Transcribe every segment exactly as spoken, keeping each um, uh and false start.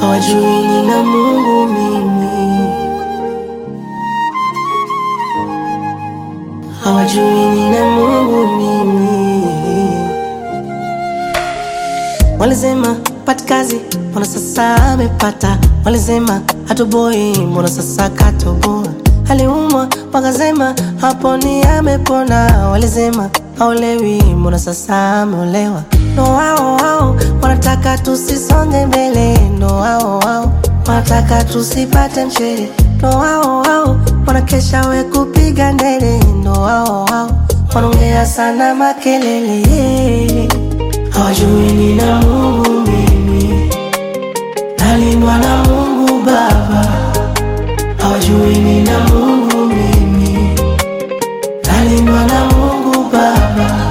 hawajui nina Mungu mimi, hawajui nina Mungu mimi. Walisema pati kazi, mbona sasa amepata? Walisema hatoboi, mbona sasa katoboa? Aliumwa wakasema haponi amepona. Walisema haolewi, mbona sasa ameolewa? No wao wao wanataka tusisonge mbele, no wao wao wanataka tusipate mshele, no wao wao wanakesha we kupiga ndele, no wao wao wanaongea sana makelele. Hawajui nina Mungu mimi, nalindwa na Mungu Baba. Hawajui nina Mungu mimi, nalindwa na Mungu Baba.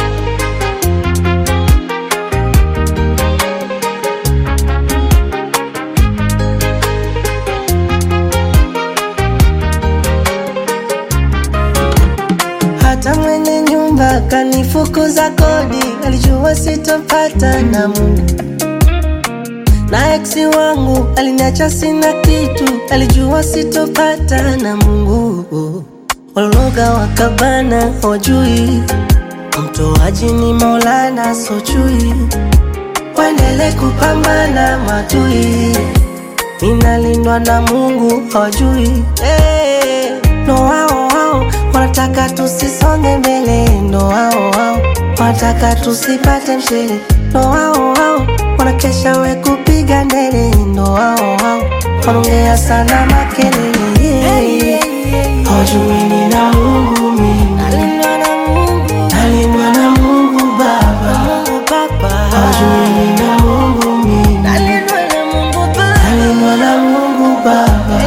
Hata mwenye nyumba kanifukuza kodi, alijua sitopata na Mungu. Na eksi wangu aliniacha sina kitu, alijua sitopata na Mungu. Walologa wakabana hawajui, mtoaji ni Maulana sochui. Waendele kupambana matui, ninalindwa na Mungu hawajui. Hey, no wao wao wanataka tusisonge mbele, no wao wao wanataka tusipate mshele, no wao wao wanakesha we kupiga ndele, no wao wao wanaongea sana makelele. Hawajui nina Mungu mimi, nalindwa na Mungu, nalindwa na Mungu Baba. Hawajui nina Mungu mimi, nalindwa na Mungu Baba, nalindwa na Mungu Baba.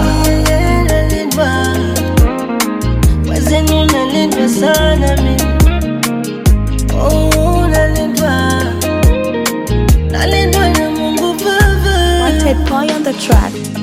Wazeni nalindwa sana mimi, oh nalindwa, nalindwa na Mungu Baba. Wanted boy on the track.